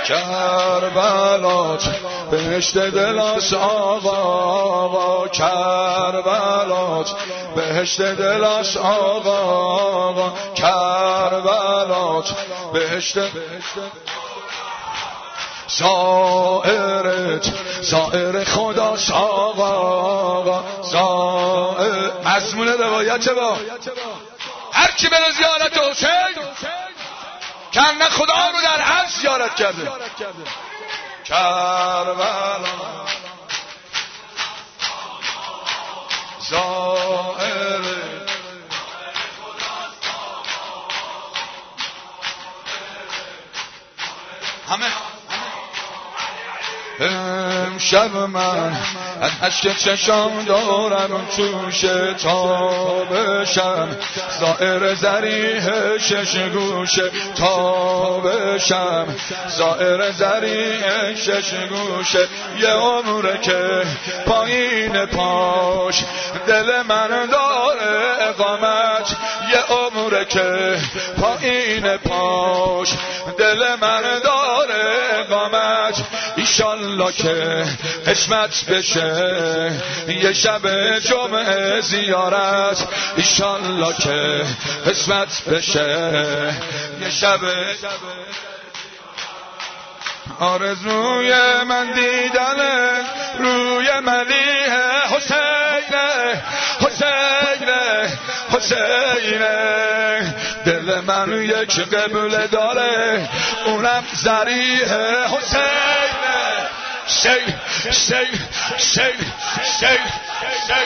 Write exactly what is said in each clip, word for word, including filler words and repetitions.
کربلات بهشت دلاست آقا، کربلات بهشت دلاست آقا، کربلات بهشت زائرت زائر خداست آقا، زائر مضمون روایت با هر کی بره زیارت حسین کنه خدا رو در عرش زیارت کرده. کربلا زائر همه امشب من از اشک چشام دارم چوشه تا بشم زائر ذریح شش گوشه، تا بشم زائر ذریح شش گوشه. یه عمره که پایین پاش دل من داره اقامت، یه عمره که پایین پاش دل من داره اقامت. ایشالله که قسمت بشه یه شب جمعه زیارت، ایشالله که قسمت بشه یه شب. آرزوی من دیدن روی ملیح حسین، حسین حسین. دل من یک قبله داره اونم ذریح حسین. شی شی شی شی شی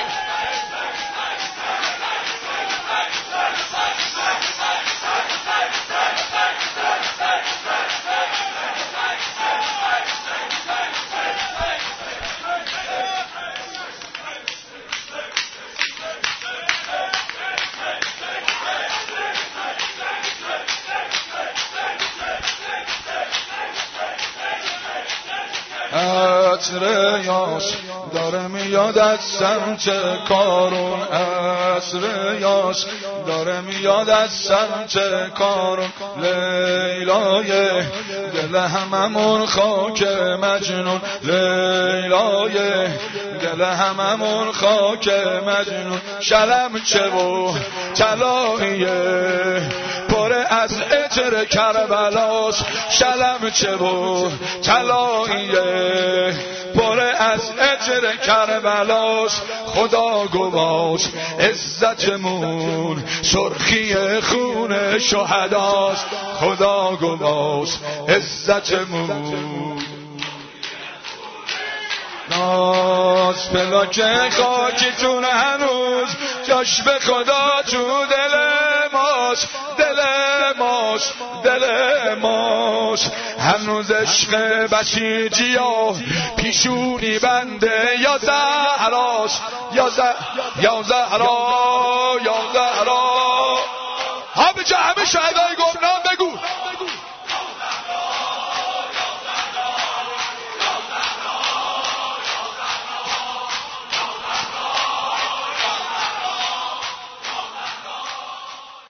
عطر یاس داره میاد از سمت کارون، عطر یاس داره میاد از سمت کارون. لیلای دل هممون خاک مجنون، لیلای دل هممون خاک مجنون. شلم چه و طلاییه پر از عطر کربلاست، شلم چه و طلاییه پر از عطر کربلاست. خدا گواست عزتمون سرخی خون شهداست، خدا گواست عزتمون. ناز پلاک خاکیتون هنوز جاش به خدا تو دل ماست، دل ماست، دل ماست. هنوز عشق بسیجی ها پیشونی بنده یا زهراست، یا یا زهرا یا زهرا. ها به جا همه شهدای گمنام بگو